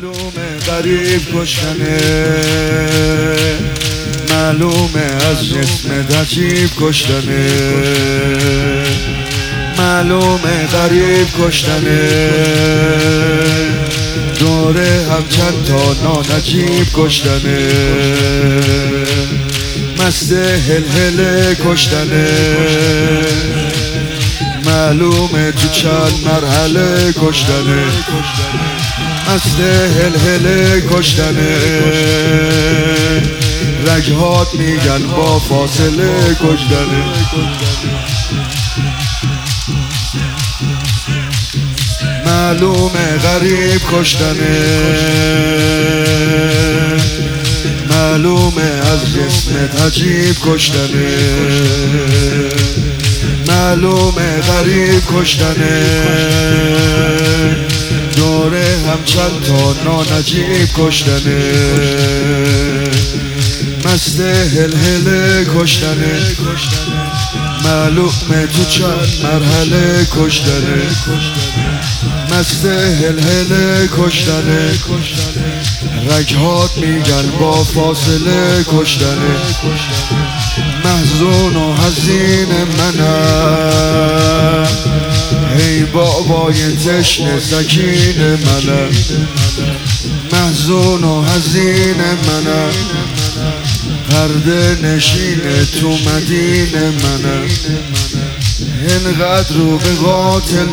معلومه غریب کشتنه، معلومه از جسم عجیب کشتنه، معلومه غریب کشتنه، دوره هم چند تا نانجیب کشتنه، مست هلهله کشتنه، معلومه تو چند مرحله کشتنه، مست هلهله کشتنه، رگهات میگن با فاصله کشتنه. معلومه غریب کشتنه، معلومه از جسمت عجیب کشتنه، معلومه غریب کشتنه، دوره هم چند تا نانجیب کشتنه، مست هلهله کشتنه، معلومه تو چند مرحله کشتنه، مست هلهله کشتنه، رگهات میگن با فاصله کشتنه، محزون و حزین منم، ای بابای تشنه سکین منم، محزون و حزین منم، پرده نشین تو مدینه منم، اینقدر رو به قاتل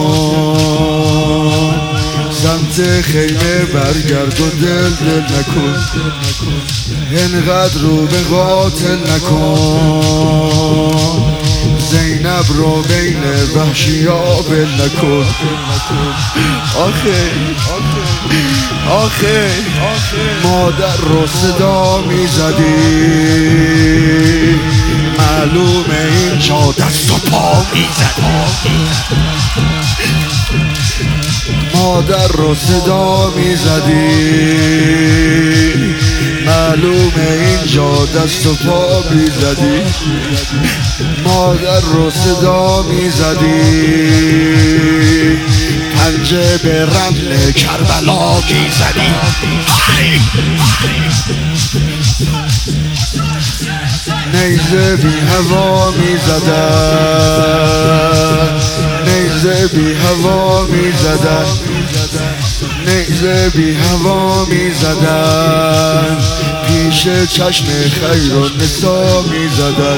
نکن، سمت خیمه برگرد و دل نکن، اینقدر رو به قاتل نکن، زینب رو بین وحشیا بل نکن. آخه مادر رو صدا میزدی، معلومه اینجا دست و پا میزدی، مادر رو صدا میزدی، معلومه اینجا دست و پا میزدی، مادر رو صدا میزدی، پنجه به رمل کربلا میزدی، نیزه بی هوا میزدن، نیزه بی هوا میزدن، نیزه بی هوا میزدن، پیش چشم خیر و نسا میزدن،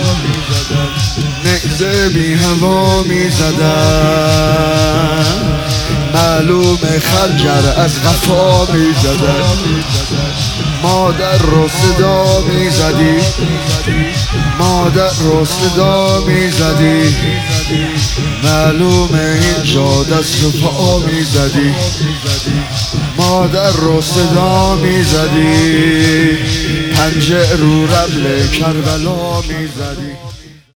نیزه بی هوا میزدن، معلوم خنجر از قفا میزدن، مادر رو صدا میزدی، مادر رو صدا میزدی، معلومه اینجا دست و پا میزدی، مادر رو صدا میزدی، پنجه رو رمل کربلا میزدی.